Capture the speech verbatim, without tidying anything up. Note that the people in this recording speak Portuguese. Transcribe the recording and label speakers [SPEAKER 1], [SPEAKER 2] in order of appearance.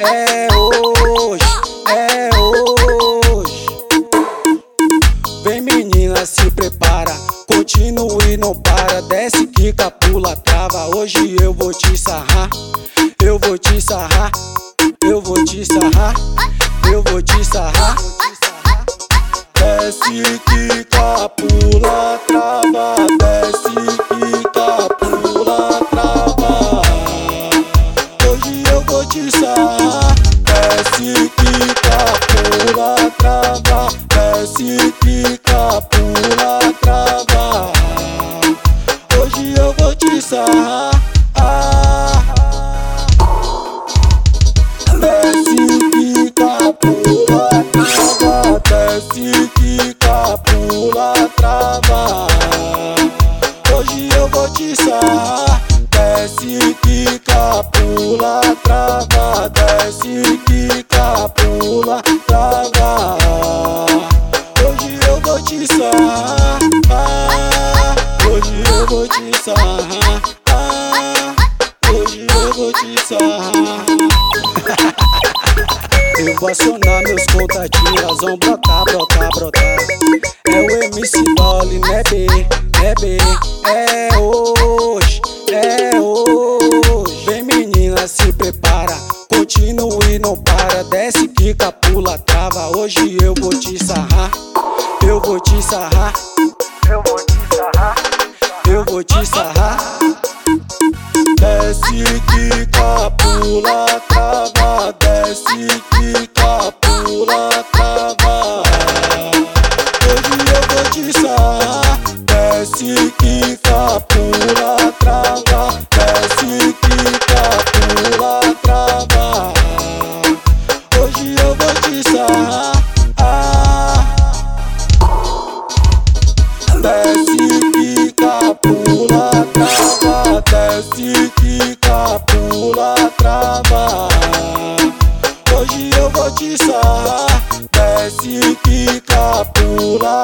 [SPEAKER 1] é hoje, é hoje. Vem menina, se prepara, continue e não para. Desce, quica, pula, trava. Hoje eu vou te sarrar, eu vou te sarrar, eu vou te sarrar, eu vou te sarrar. Desce, quica, pula, trava. Desce, quica, pula, trava. Hoje eu vou te sarrar. Desce, quica, pula, trava. Desce, quica, pula, trava. Hoje eu vou te sarrar. Ah. Desce, quica, pula, trava. Desce, quica, pula, trava. Hoje eu vou te sarrar. Desce, quica, pula, trava. Desce, quica, pula, trava. Hoje eu vou te sarrar. Ah, hoje eu vou te sarrar. Ah, hoje eu vou te sarrar. Eu vou acionar meus contatinhos, vão brotar, brotar, brotar. É o M C Dolly, né B, né B. É hoje, é hoje. Vem menina, se prepara, continue e não para. Desce, quica, pula, trava. Hoje eu vou te sarrar, eu vou te sarrar, eu vou te sarrar, eu vou te sarrar. Desce, quica, pula, trava. Desce, quica, pula, trava. Hoje eu vou te sarrar. Desce, quica, pula, trava. Desce, quica, pula, trava. Hoje eu vou te sarrar. Ah. Desce, quica, pula, trava. Desce, quica, pula, trava. Hoje eu vou te sarrar. Desce, quica, pula,